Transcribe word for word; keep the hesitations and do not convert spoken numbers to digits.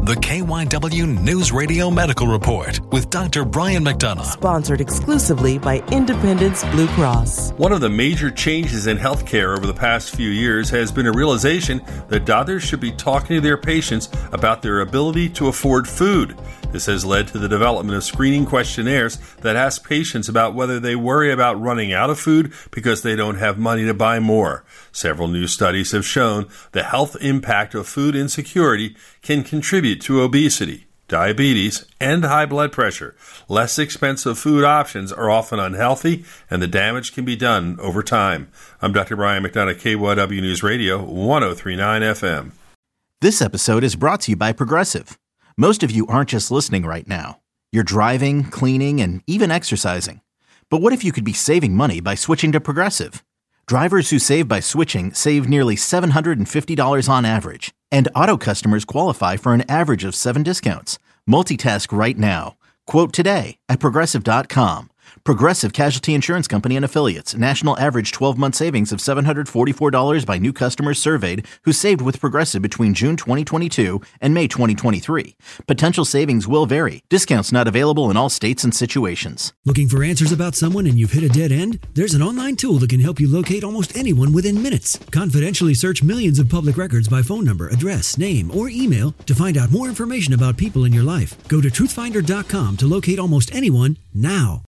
The K Y W News Radio Medical Report with Doctor Brian McDonough. Sponsored exclusively by Independence Blue Cross. One of the major changes in healthcare over the past few years has been a realization that doctors should be talking to their patients about their ability to afford food. This has led to the development of screening questionnaires that ask patients about whether they worry about running out of food because they don't have money to buy more. Several new studies have shown the health impact of food insecurity can contribute to obesity, diabetes, and high blood pressure. Less expensive food options are often unhealthy, and the damage can be done over time. I'm Doctor Brian McDonough, K Y W News Radio, one oh three point nine F M. This episode is brought to you by Progressive. Most of you aren't just listening right now. You're driving, cleaning, and even exercising. But what if you could be saving money by switching to Progressive? Drivers who save by switching save nearly seven hundred fifty dollars on average, and auto customers qualify for an average of seven discounts. Multitask right now. Quote today at Progressive dot com. Progressive Casualty Insurance Company and Affiliates. National average twelve-month savings of seven hundred forty-four dollars by new customers surveyed who saved with Progressive between June twenty twenty-two and May twenty twenty-three. Potential savings will vary. Discounts not available in all states and situations. Looking for answers about someone and you've hit a dead end? There's an online tool that can help you locate almost anyone within minutes. Confidentially search millions of public records by phone number, address, name, or email to find out more information about people in your life. Go to truth finder dot com to locate almost anyone now.